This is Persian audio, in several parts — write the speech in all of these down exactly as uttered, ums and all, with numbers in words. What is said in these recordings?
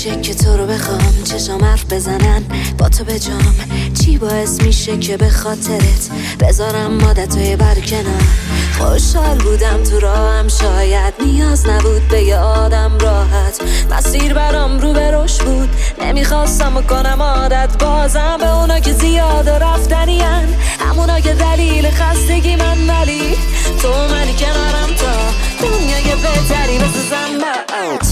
میشه که تو رو بخوام چشام حرف بزنن با تو به جام؟ چی باعث میشه که به خاطرت بذارم عادتهای برکنار؟ خوشحال بودم تو راهم، شاید نیاز نبود به یه آدم راحت. مسیر برام رو به رشد بود، نمیخواستم کنم عادت. بازم به اونا که زیاد رفتنین، همونا که دلیل خستگی من، ولی تو منی کنارم تا دنیای بهتری بسازم برات.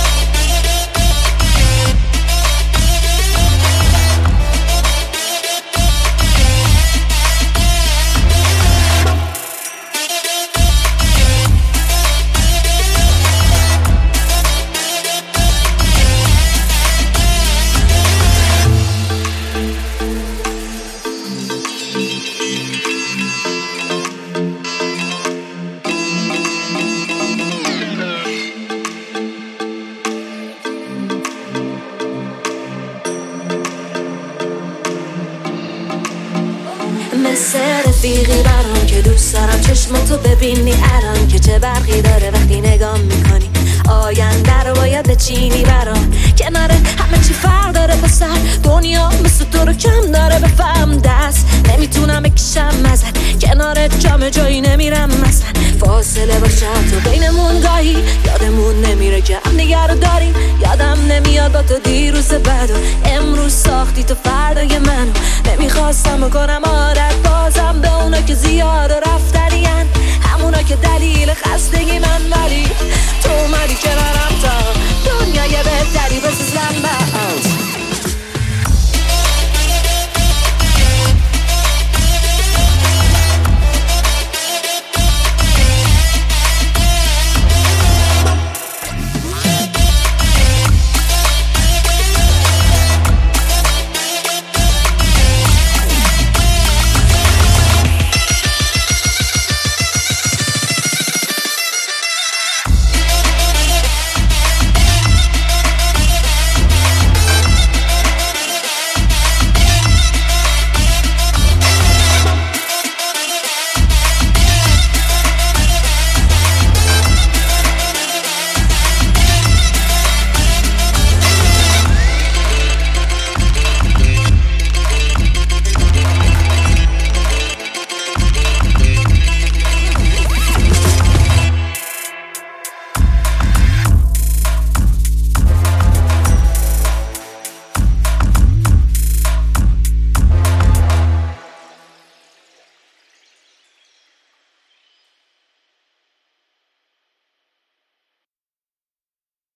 مثل رفیقی برام که دوست دارم چشماتو ببینی الان که چه برقی داره وقتی نگاه میکنی. آینده رو باید بچینی برام، کنار همه چی فرق داره پسر. دنیا مثل تو رو کم داره، بفهم دست نمیتونم بکشم ازت. کنارت جام جایی نمیرم مثلا، فاصله باشه تو بینمون، گاهی یادمون نمیره که هم دیگه رو داریم. یادم نمیاد با تو دیروز بعد و امروز ساختی تو فردای منو. نمیخواستم بکنم